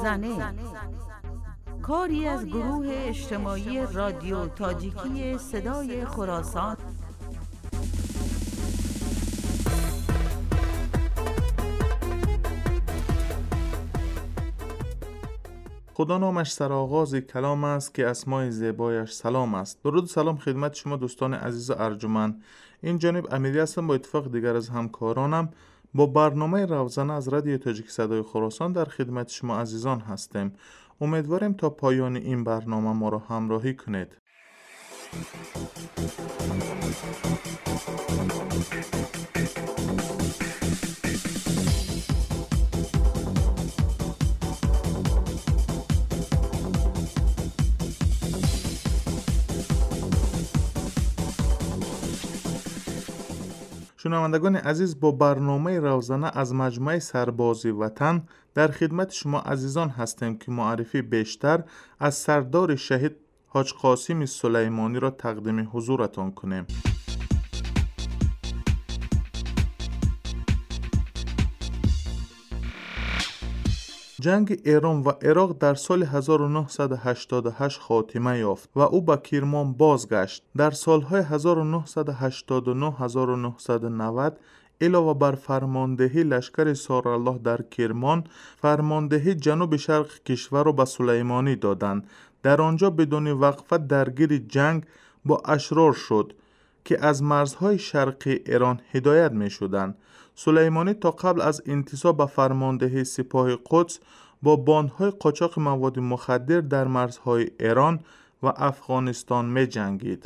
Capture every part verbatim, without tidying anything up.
زنه، کاری از گروه اجتماعی رادیو تاجیکی صدای خراسان. خدا نامش سرآغاز کلام است که اسمای زیبایش سلام است. درود سلام خدمت شما دوستان عزیز و ارجمند. این جانب امیری هستم، با اتفاق دیگر از همکارانم با برنامه روزانه از رادیو تاجیک صدای خراسان در خدمت شما عزیزان هستیم. امیدواریم تا پایان این برنامه ما را همراهی کنید. شنوندگان عزیز، با برنامه روزانه از مجمع سربازی وطن در خدمت شما عزیزان هستیم که معرفی بیشتر از سردار شهید حاج قاسم سلیمانی را تقدیم حضورتان کنیم. جنگ ایران و عراق در سال هزار و نهصد و هشتاد و هشت خاتمه یافت و او به کرمان بازگشت. در سالهای هزار و نهصد و هشتاد و نه هزار و نهصد و نود علاوه بر فرماندهی لشکر سارالله در کرمان، فرماندهی جنوب شرق کشور را به سلیمانی دادند. در آنجا بدون وقفه درگیر جنگ با اشرار شد که از مرزهای شرقی ایران هدایت می شدند. سلیمانی تا قبل از انتصاب به فرماندهی سپاه قدس با باندهای قاچاق مواد مخدر در مرزهای ایران و افغانستان می جنگید.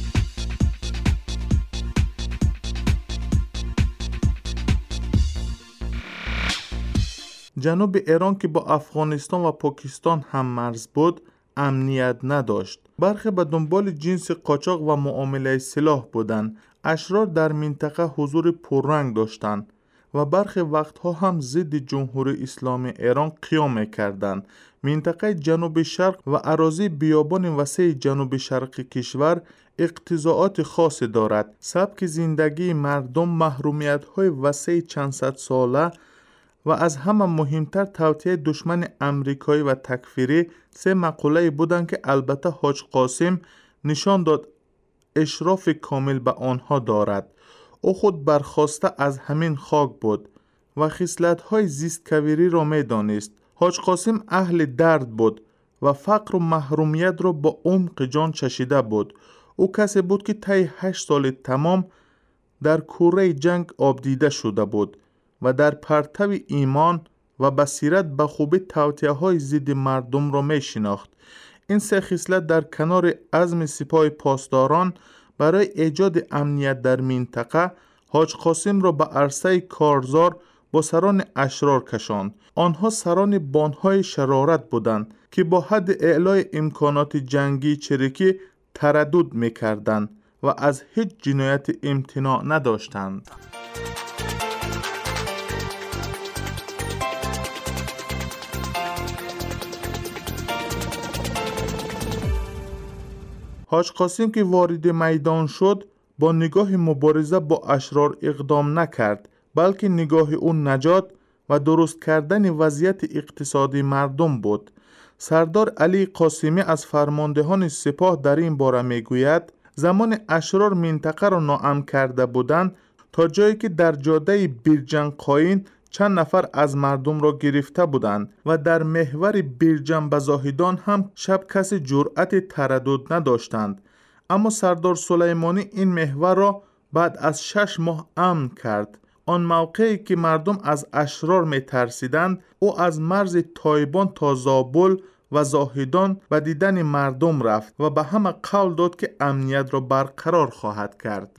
جنوب ایران که با افغانستان و پاکستان هم مرز بود، امنیت نداشت. برخی به دنبال جنس قاچاق و معامله سلاح بودند. اشرار در منطقه حضور پررنگ داشتند و برخی وقتها هم ضد جمهوری اسلامی ایران قیام می‌کردند. منطقه جنوب شرق و اراضی بیابان وسیع جنوب شرق کشور اقتضاعات خاصی دارد. سبک زندگی مردم، محرومیت‌های وسیع چند صد ساله و از همه مهمتر توطئه دشمن امریکایی و تکفیری سه مقوله بودند که البته حاج قاسم نشان داد اشراف کامل به آنها دارد. او خود برخواسته از همین خاک بود و خصلت‌های زیست‌کویری را می‌دانست. حاج قاسم اهل درد بود و فقر و محرومیت را با عمق جان چشیده بود. او کسی بود که طی هشت سال تمام در کوره جنگ آبدیده شده بود و در پرتو ایمان و بصیرت به خوبی توطئه‌های ضد مردم را می‌شناخت. این سه خصلت در کنار عزم سپاه پاسداران برای ایجاد امنیت در منطقه حاج قاسم را به عرصه کارزار با سران اشرار کشاند. آنها سران باندهای شرارت بودند که با حد اعلای امکانات جنگی چریکی تردد می‌کردند و از هیچ جنایت امتناع نداشتند. حاج قاسم که وارد میدان شد با نگاه مبارزه با اشرار اقدام نکرد، بلکه نگاه او نجات و درست کردن وضعیت اقتصادی مردم بود. سردار علی قاسمی از فرماندهان سپاه در این باره میگوید زمان اشرار منطقه را ناامن کرده بودند تا جایی که در جاده بیرجن قاین چند نفر از مردم را گرفته بودند و در محور بیرجن بزاهیدان هم شب کسی جرأت تردد نداشتند. اما سردار سلیمانی این محور را بعد از شش ماه امن کرد. آن موقعی که مردم از اشرار می ترسیدند، او از مرز تایبان تا زابل و زاهیدان به دیدن مردم رفت و به همه قول داد که امنیت را برقرار خواهد کرد.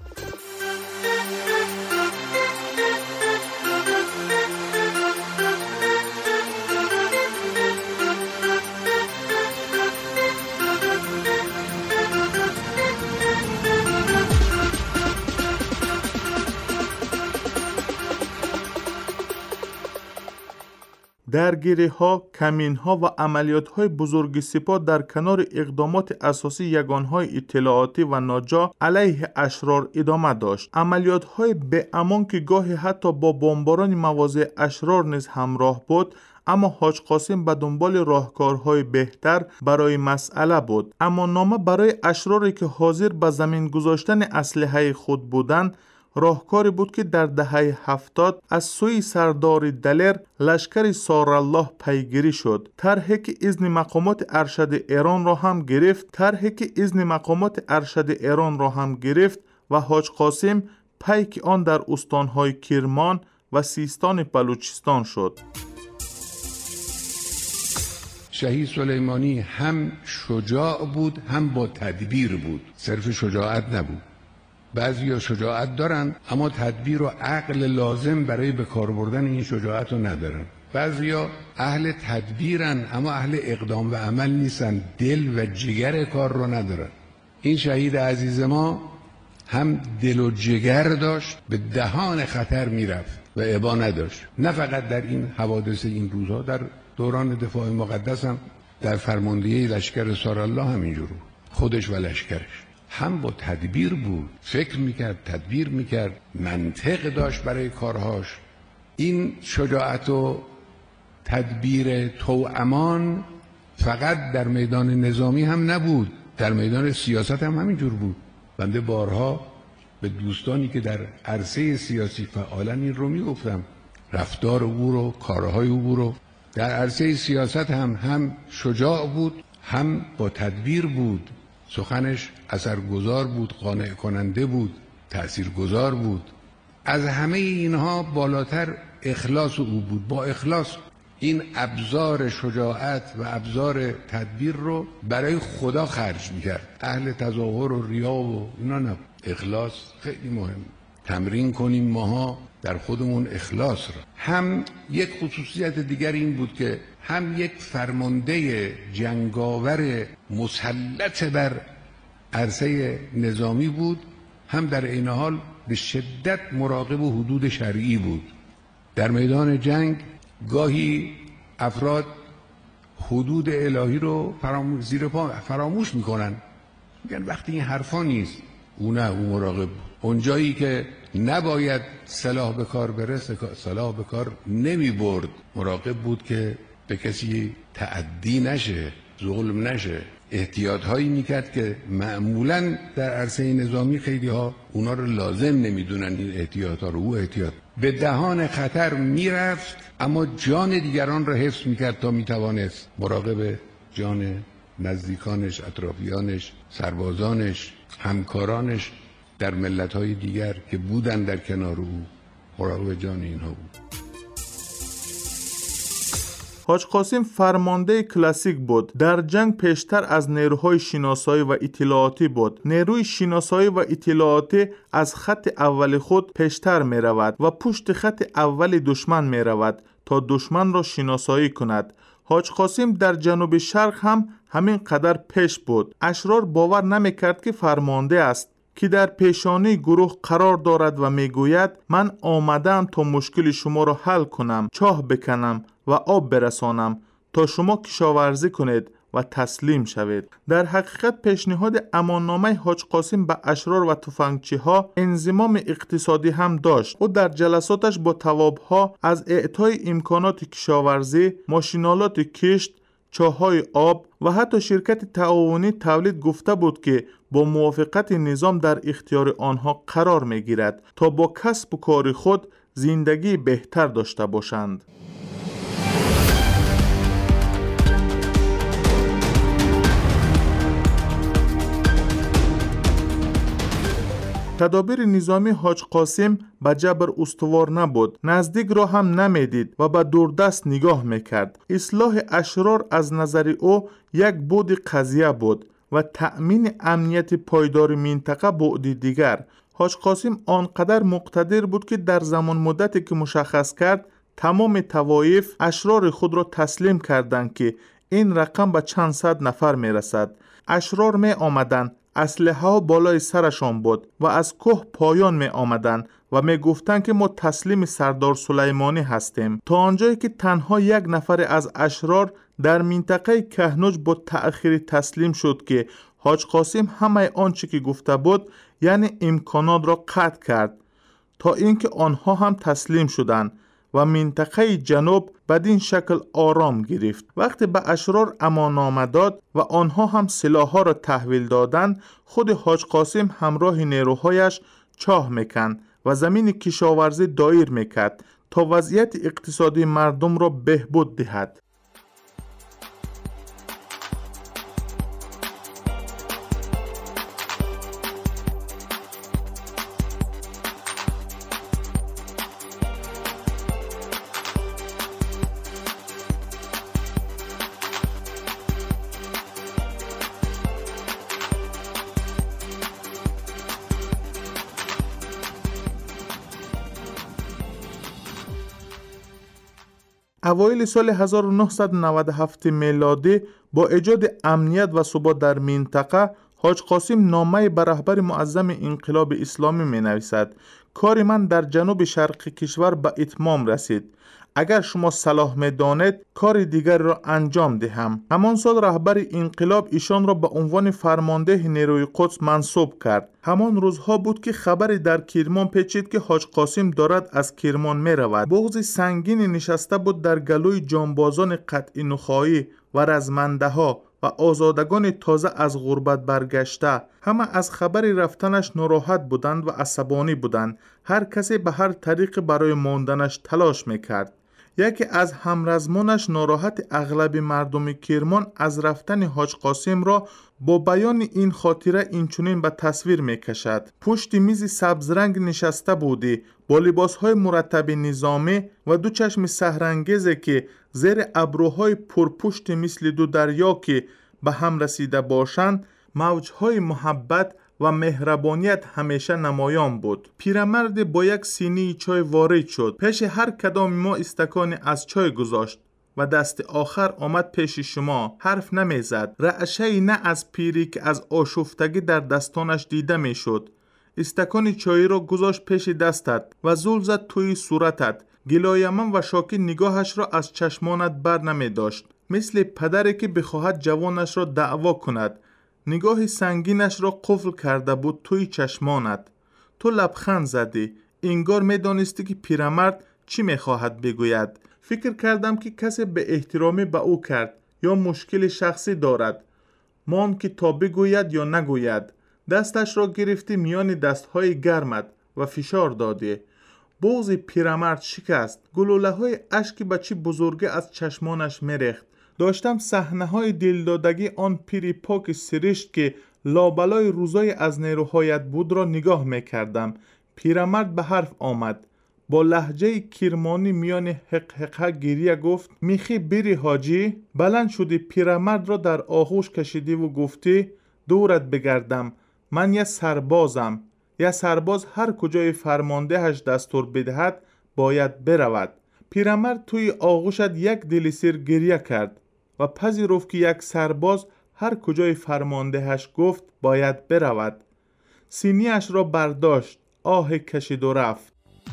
درگیری ها، کمین ها و عملیات های بزرگ سپاه در کنار اقدامات اساسی یگان های اطلاعاتی و ناجا علیه اشرار ادامه داشت. عملیات های به امان که گاهی حتی با بمباران مواضع اشرار نیز همراه بود، اما حاج قاسم به دنبال راهکارهای بهتر برای مسئله بود. اما نامه برای اشراری که حاضر به زمین گذاشتن اسلحه خود بودند راهکاری بود که در دهه هفتاد از سوی سردار دلر لشکر سارالله پیگیری شد. طرحی که اذن مقامات ارشد ایران را هم گرفت طرحی که اذن مقامات ارشد ایران را هم گرفت و حاج قاسم پیک آن در استانهای کرمان و سیستان بلوچستان شد. شهید سلیمانی هم شجاع بود هم با تدبیر بود، صرف شجاعت نبود. بعضیا شجاعت دارن اما تدبیر و عقل لازم برای به کار بردن این شجاعت رو ندارن. بعضیا اهل تدبیرن اما اهل اقدام و عمل نیستن، دل و جگر کار رو ندارن. این شهید عزیز ما هم دل و جگر داشت، به دهان خطر میرفت و ابا نداشت. نه فقط در این حوادث این روزها، در دوران دفاع مقدس هم، در فرماندهی لشکر سارالله همینجور خودش و لشکرش هم با تدبیر بود، فکر میکرد، تدبیر میکرد، منطق داشت برای کارهاش. این شجاعت و تدبیر توامان فقط در میدان نظامی هم نبود، در میدان سیاست هم همینجور بود. بنده بارها به دوستانی که در عرصه سیاسی فعالن این رو میگفتم، رفتار او رو، کارهای او رو. در عرصه سیاست هم هم شجاع بود هم با تدبیر بود. سخنش اثرگذار بود، قانع کننده بود، تأثیرگذار بود. از همه اینها بالاتر اخلاص او بود. با اخلاص این ابزار شجاعت و ابزار تدبیر رو برای خدا خرج میکرد. اهل تظاهر و ریا و اینا نه. اخلاص خیلی مهم. تمرین کنیم ماها در خودمون اخلاص را. هم یک خصوصیت دیگر این بود که هم یک فرمانده جنگاور مسلط بر عرصه نظامی بود، هم در این حال به شدت مراقب حدود شرعی بود. در میدان جنگ گاهی افراد حدود الهی رو فراموش زیر پا فراموش میکنن، میگن وقتی این حرفا نیست. او نه، او مراقب بود. اونجایی که نباید سلاح به کار برسه سلاح به کار نمی برد. مراقب بود که به کسی تعدی نشه، ظلم نشه. احتیاط هایی میکرد که معمولا در عرصه نظامی خیلی ها اونا رو لازم نمیدونن. این احتیاط ها رو او احتیاط به دهان خطر میرفت اما جان دیگران را حفظ میکرد تا میتوانست. مراقب جان نزدیکانش، اطرافیانش، سربازانش، همکارانش در ملت‌های دیگر که بودن در کنار او، مراقب جان اینها بود. حاج قاسم فرمانده کلاسیک بود. در جنگ پیشتر از نیروهای شناسایی و اطلاعاتی بود. نیروی شناسایی و اطلاعاتی از خط اول خود پیشتر می رود و پشت خط اول دشمن می رود تا دشمن را شناسایی کند. حاج قاسم در جنوب شرق هم همین قدر پیش بود. اشرار باور نمی کرد که فرمانده است که در پیشانی گروه قرار دارد و می گوید من آمدم تا مشکل شما را حل کنم، چاه بکنم و آب برسانم تا شما کشاورزی کنید و تسلیم شوید. در حقیقت پیشنهاد اماننامه حاج قاسم به اشرار و تفنگچی ها انضمام اقتصادی هم داشت. او در جلساتش با تواب ها از اعطای امکانات کشاورزی، ماشینالات کشت، چاهای آب و حتی شرکت تعاونی تولید گفته بود که با موافقت نظام در اختیار آنها قرار می گیرد تا با کسب و کار خود زندگی بهتر داشته باشند. تدابیر نظامی حاج قاسم به جبر استوار نبود، نزدیک را هم نمیدید و به دوردست نگاه میکرد. اصلاح اشرار از نظر او یک بود قضیه بود و تأمین امنیت پایدار منطقه بعد دیگر. حاج قاسم آنقدر مقتدر بود که در زمان مدتی که مشخص کرد تمام طوایف اشرار خود را تسلیم کردند که این رقم به چند صد نفر میرسد. اشرار می آمدند، اسلحه ها بالای سرشان بود و از کوه پایان می آمدن و می گفتن که ما تسلیم سردار سلیمانی هستیم، تا آنجایی که تنها یک نفر از اشرار در منطقه کهنوج با تأخیر تسلیم شد که حاج قاسم همه آنچه که گفته بود یعنی امکانات را قطع کرد تا اینکه آنها هم تسلیم شدند و منطقه جنوب بدین شکل آرام گرفت. وقتی به اشرار اماننامه داد و آنها هم سلاح‌ها را تحویل دادند، خود حاج قاسم همراه نیروهایش چاه میکند و زمین کشاورزی دایر میکرد تا وضعیت اقتصادی مردم را بهبود دهد. اوایل سال هزار و نهصد و نود و هفت میلادی با ایجاد امنیت و ثبات در منطقه، حاج قاسم نامه به رهبر معظم انقلاب اسلامی می نویسد: کار من در جنوب شرق کشور به اتمام رسید. اگر شما صلاح می دانید کار دیگر را انجام دهم. همان سال رهبر انقلاب ایشان را به عنوان فرمانده نیروی قدس منصوب کرد. همان روزها بود که خبری در کرمان پیچید که حاج قاسم دارد از کرمان می رود. بغض سنگین نشسته بود در گلوی جانبازان قطع نخایی و رزمنده ها و آزادگان تازه از غربت برگشته. همه از خبر رفتنش ناراحت بودند و عصبانی بودند. هر کسی به هر طریق برای ماندنش تلاش میکرد. یکی از همرزمانش ناراحت اغلب مردم کرمان از رفتن حاج قاسم را با بیان این خاطره اینچنین به تصویر میکشد: پشت میز سبز رنگ نشسته بودی با لباسهای مرتب نظامی و دو چشم سحرانگیزی که زیر ابروهای پرپشت مثل دو دریا که به هم رسیده باشند، موجهای محبت و مهربانیت همیشه نمایان بود. پیرمرد با یک سینی چای وارد شد. پیش هر کدام ما استکان از چای گذاشت و دست آخر آمد پیش شما. حرف نمیزد. رعشه‌ای نه از پیری که از آشفتگی در دستانش دیده میشد. استکان چای را گذاشت پیش دستت و زل زد توی صورتت. گلایمن و شاکی نگاهش را از چشمانت بر نمی داشت، مثل پدری که بخواهد جوانش را دعوا کند. نگاه سنگینش را قفل کرده بود توی چشمانت. تو لبخند زدی. انگار می دانستی که پیرمرد چی می خواهد بگوید. فکر کردم که کسی به احترامی به او کرد یا مشکل شخصی دارد. مان که تا بگوید یا نگوید. دستش را گرفتی میان دستهای گرمت و فشار دادی. بغض پیرمرد شکست. گلوله های اشک بچی بزرگی از چشمانش میریخت. داشتم صحنه های دلدادگی آن پیری پاک سرشت که لابلای روزای از نیروهایت بود را نگاه میکردم. پیرمرد به حرف آمد. با لهجه کرمانی میان حق حق گریه گفت: میخی بری حاجی؟ بلند شدی پیرمرد را در آغوش کشیدی و گفتی: دورت بگردم، من یه سربازم. یه سرباز هر کجای فرماندهش دستور بدهد باید برود. پیرمرد توی آغوشت یک دلسیر گریه کرد و پذیرفت که یک سرباز هر کجای فرماندهش گفت باید برود. سینیش را برداشت، آه کشید و رفت.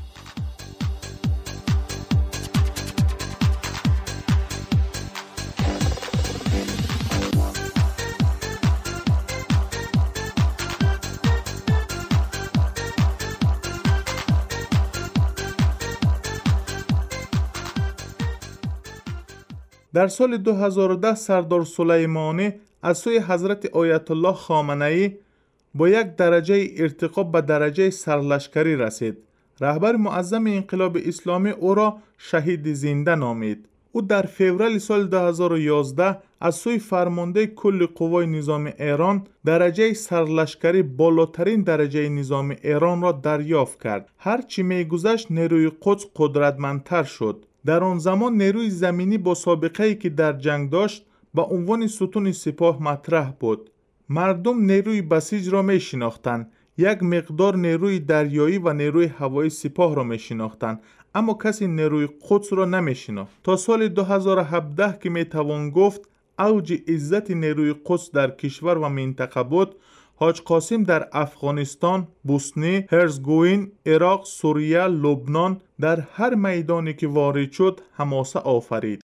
در سال دو هزار و ده سردار سلیمانی از سوی حضرت آیت الله خامنه‌ای با یک درجه ارتقا به درجه سرلشکری رسید. رهبر معظم انقلاب اسلامی او را شهید زنده نامید. او در فوریه سال دو هزار و یازده از سوی فرمانده کل قوای نظامی ایران درجه سرلشکری بالاترین درجه نظام ایران را دریافت کرد. هرچی می‌گذشت نیروی قدس قدرتمندتر شد. در آن زمان نیروی زمینی با سابقه‌ای که در جنگ داشت با عنوان ستون سپاه مطرح بود. مردم نیروی بسیج را می شناختند. یک مقدار نیروی دریایی و نیروی هوایی سپاه را می شناختند، اما کسی نیروی قدس را نمی شناخت. تا سال دو هزار و هفده که می توان گفت اوج عزت نیروی قدس در کشور و منطقه بود، حاج قاسم در افغانستان، بوسنی، هرزگوین، عراق، سوریه، لبنان در هر میدانی که وارد شد حماسه آفرید.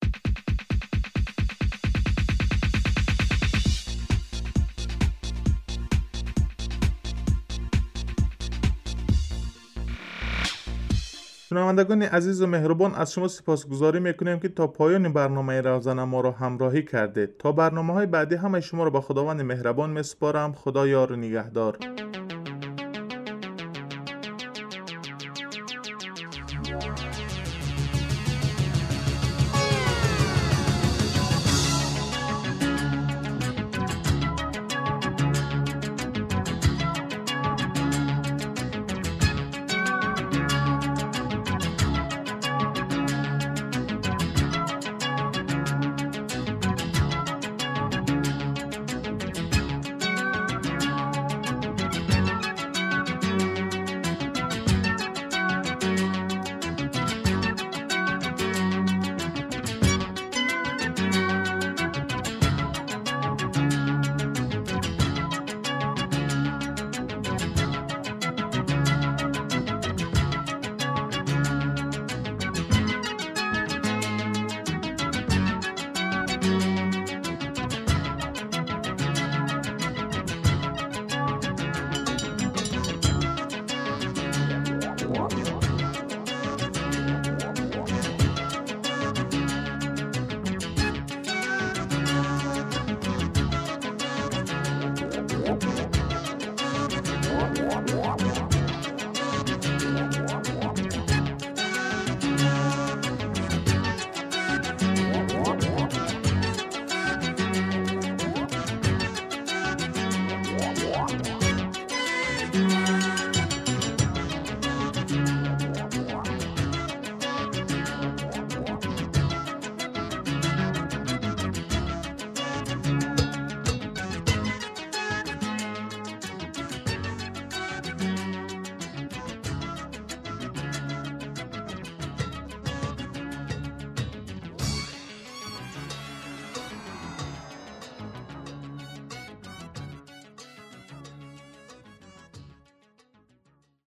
شنوندگان عزیز و مهربان، از شما سپاسگزاری میکنیم که تا پایان برنامه روزانه ما را همراهی کرده. تا برنامه های بعدی همه شما را به خداوند مهربان میسپارم. خدا یار و نگهدار.